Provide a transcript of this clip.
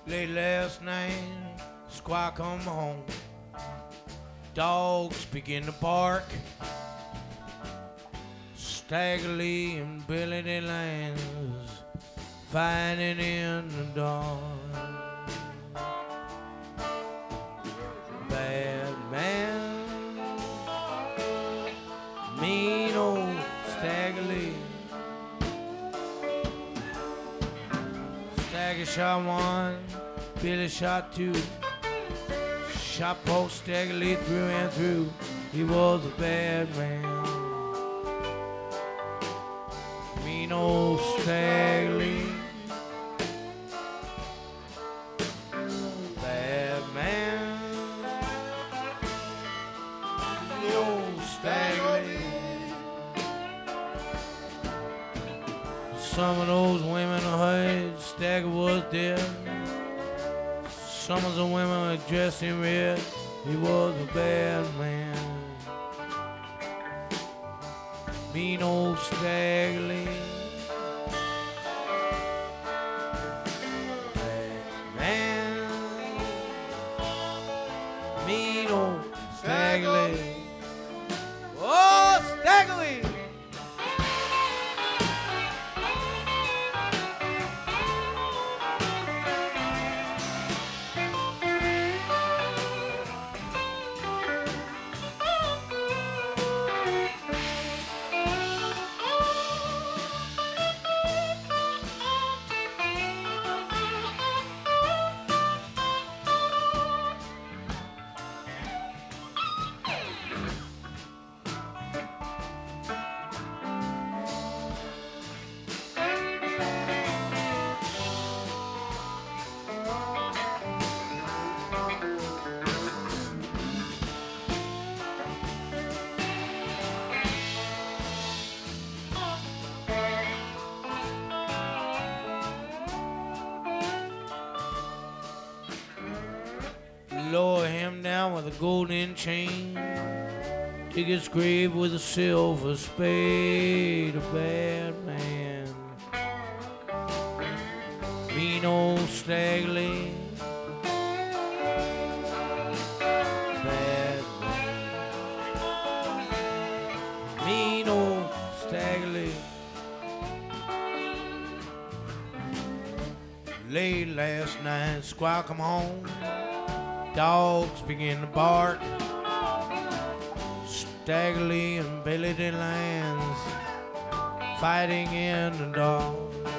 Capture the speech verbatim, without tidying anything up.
Late last night, Squaw come home. Dogs begin to bark. Stagger Lee and Billy the Lance fighting in the dark. Bad man, mean old Stagger Lee. Stagger shot one, Billy shot two. Shot post Stagger Lee through and through. He was a bad man. Mean old Stagger Lee. Bad man. Mean old Stagger Lee. Some of those women heard Stagger was dead. Some of the women were dressed in red. He was a bad man. Mean old Stagger Lee. Bad man. Mean old Stagger Lee. Oh, Stagger Lee. Lower him down with a golden chain. Dig his grave with a silver spade. A bad man. Mean old Stagger Lee. Bad man. Mean old Stagger Lee. Late last night, Squaw come home. Dogs begin to bark. Stagger Lee and Billy the Lance fighting in the dark.